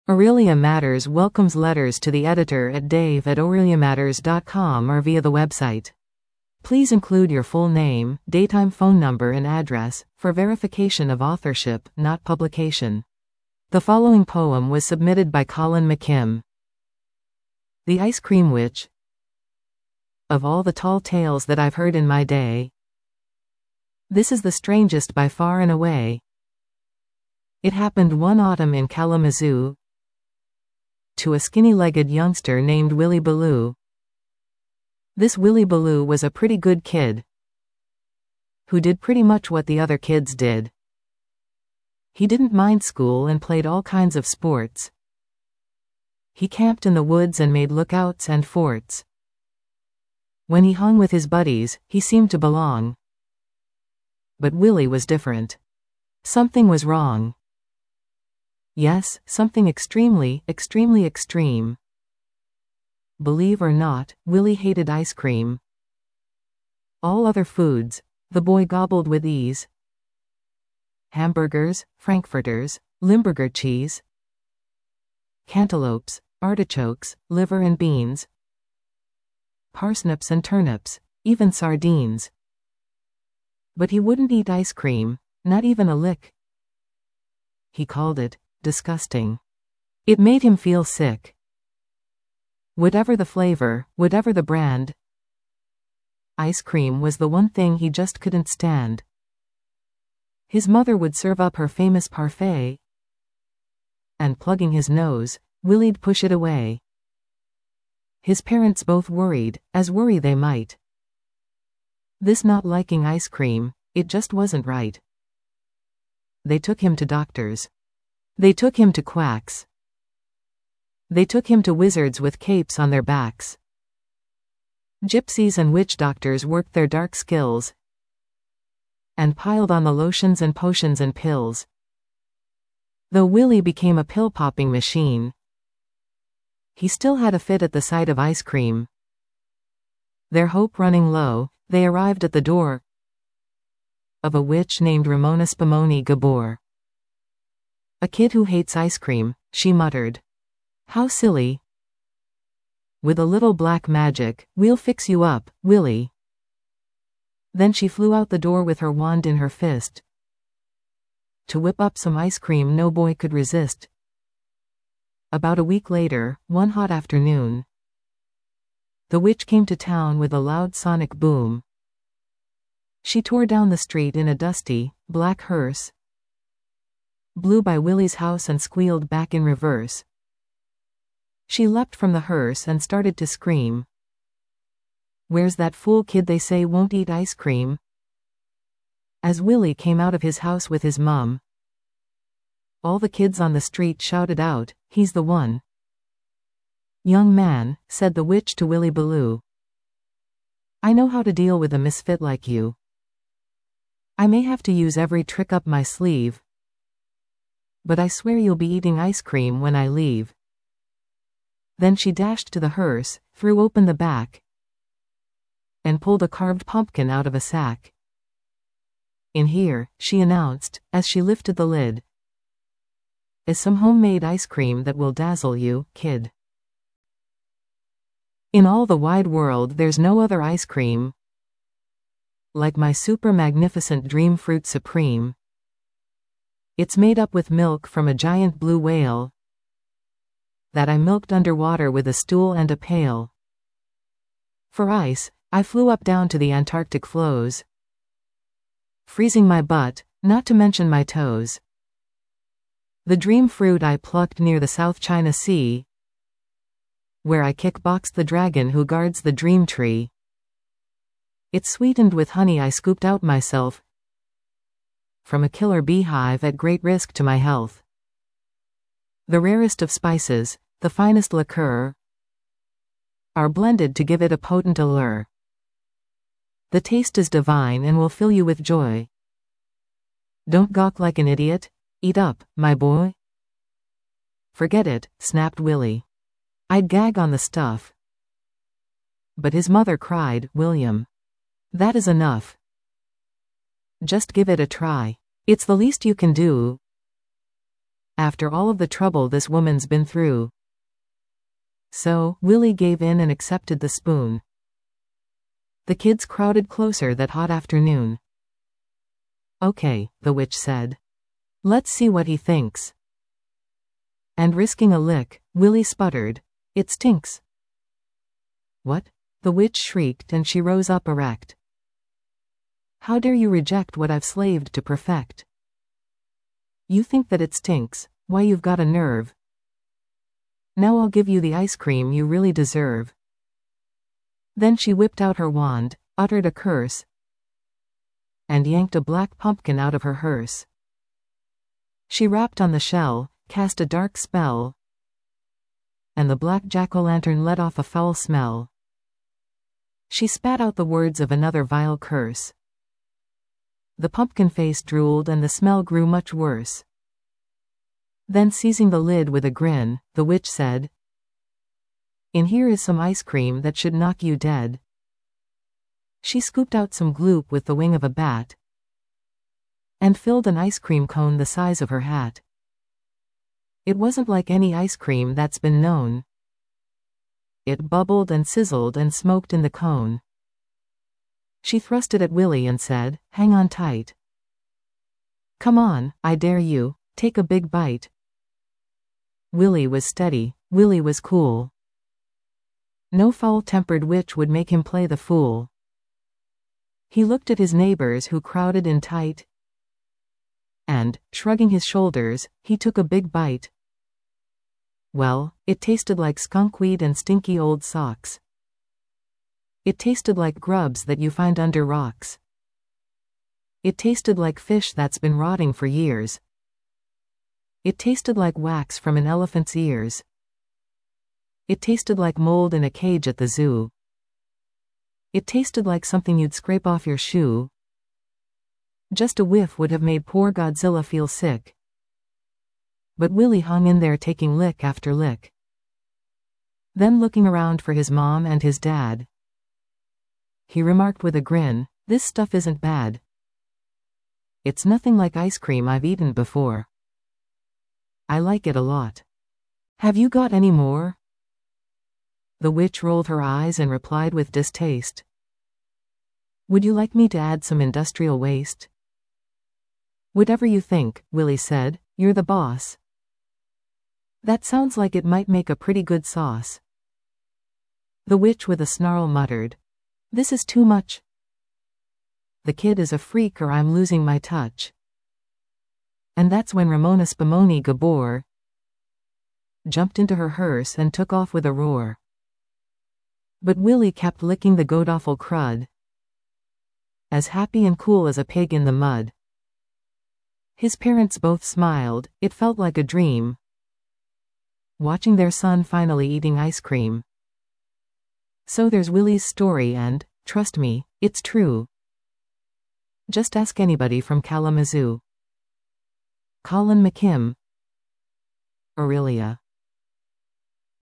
Aurelia Matters welcomes letters to the editor at dave@aureliamatters.com or via the website. Please include your full name, daytime phone number and address, for verification of authorship, not publication. The following poem was submitted by Colin McKim. The Ice Cream Witch. Of all the tall tales that I've heard in my day, this is the strangest by far and away. It happened one autumn in Kalamazoo to a skinny-legged youngster named Willie Ballou. This Willie Ballou was a pretty good kid who did pretty much what the other kids did. He didn't mind school and played all kinds of sports. He camped in the woods and made lookouts and forts. When he hung with his buddies, he seemed to belong. But Willie was different. Something was wrong. Yes, something extremely, extremely extreme. Believe or not, Willie hated ice cream. All other foods, the boy gobbled with ease. Hamburgers, frankfurters, Limburger cheese, cantaloupes, artichokes, liver and beans, parsnips and turnips, even sardines. But he wouldn't eat ice cream, not even a lick. He called it disgusting. It made him feel sick. Whatever the flavor, whatever the brand, ice cream was the one thing he just couldn't stand. His mother would serve up her famous parfait, and plugging his nose, Willie'd push it away. His parents both worried, as worry they might. This not liking ice cream, it just wasn't right. They took him to doctors. They took him to quacks. They took him to wizards with capes on their backs. Gypsies and witch doctors worked their dark skills and piled on the lotions and potions and pills. Though Willie became a pill-popping machine, he still had a fit at the sight of ice cream. Their hope running low, they arrived at the door of a witch named Ramona Spumoni Gabor. "A kid who hates ice cream," she muttered. "How silly. With a little black magic, we'll fix you up, Willie." Then she flew out the door with her wand in her fist to whip up some ice cream no boy could resist. About a week later, one hot afternoon, the witch came to town with a loud sonic boom. She tore down the street in a dusty, black hearse, blew by Willie's house and squealed back in reverse. She leapt from the hearse and started to scream. "Where's that fool kid they say won't eat ice cream?" As Willie came out of his house with his mum, all the kids on the street shouted out, "He's the one." "Young man," said the witch to Willie Ballou, "I know how to deal with a misfit like you. I may have to use every trick up my sleeve, but I swear you'll be eating ice cream when I leave." Then she dashed to the hearse, threw open the back, and pulled a carved pumpkin out of a sack. "In here," she announced, as she lifted the lid, "is some homemade ice cream that will dazzle you, kid. In all the wide world there's no other ice cream like my super magnificent Dream Fruit Supreme. It's made up with milk from a giant blue whale that I milked underwater with a stool and a pail. For ice, I flew up down to the Antarctic floes, freezing my butt, not to mention my toes. The dream fruit I plucked near the South China Sea, where I kickboxed the dragon who guards the dream tree. It's sweetened with honey I scooped out myself from a killer beehive at great risk to my health. The rarest of spices, the finest liqueur, are blended to give it a potent allure. The taste is divine and will fill you with joy. Don't gawk like an idiot, eat up, my boy." "Forget it," snapped Willie. "I'd gag on the stuff." But his mother cried, "William, that is enough. Just give it a try. It's the least you can do." after all of the trouble this woman's been through. So, Willie gave in and accepted the spoon. The kids crowded closer that hot afternoon. Okay, the witch said. Let's see what he thinks. And risking a lick, Willie sputtered, "It stinks." What? The witch shrieked and she rose up erect. How dare you reject what I've slaved to perfect? You think that it stinks? Why, you've got a nerve. Now I'll give you the ice cream you really deserve. Then she whipped out her wand, uttered a curse, and yanked a black pumpkin out of her hearse. She rapped on the shell, cast a dark spell, and the black jack-o'-lantern let off a foul smell. She spat out the words of another vile curse. The pumpkin face drooled and the smell grew much worse. Then seizing the lid with a grin, the witch said, "In here is some ice cream that should knock you dead." She scooped out some gloop with the wing of a bat, and filled an ice cream cone the size of her hat. It wasn't like any ice cream that's been known. It bubbled and sizzled and smoked in the cone. She thrust it at Willie and said, "Hang on tight. Come on, I dare you, take a big bite." Willie was steady, Willie was cool. No foul-tempered witch would make him play the fool. He looked at his neighbors who crowded in tight, and, shrugging his shoulders, he took a big bite. Well, it tasted like skunkweed and stinky old socks. It tasted like grubs that you find under rocks. It tasted like fish that's been rotting for years. It tasted like wax from an elephant's ears. It tasted like mold in a cage at the zoo. It tasted like something you'd scrape off your shoe. Just a whiff would have made poor Godzilla feel sick. But Willie hung in there taking lick after lick. Then looking around for his mom and his dad, he remarked with a grin, "This stuff isn't bad. It's nothing like ice cream I've eaten before. I like it a lot. Have you got any more?" The witch rolled her eyes and replied with distaste, "Would you like me to add some industrial waste?" "Whatever you think," Willie said, "you're the boss." "That sounds like it might make a pretty good sauce." The witch with a snarl muttered, "This is too much. The kid is a freak or I'm losing my touch." And that's when Ramona Spumoni Gabor jumped into her hearse and took off with a roar. But Willie kept licking the godawful crud, as happy and cool as a pig in the mud. His parents both smiled, it felt like a dream, watching their son finally eating ice cream. So there's Willie's story and, trust me, it's true. Just ask anybody from Kalamazoo. Colin McKim. Aurelia.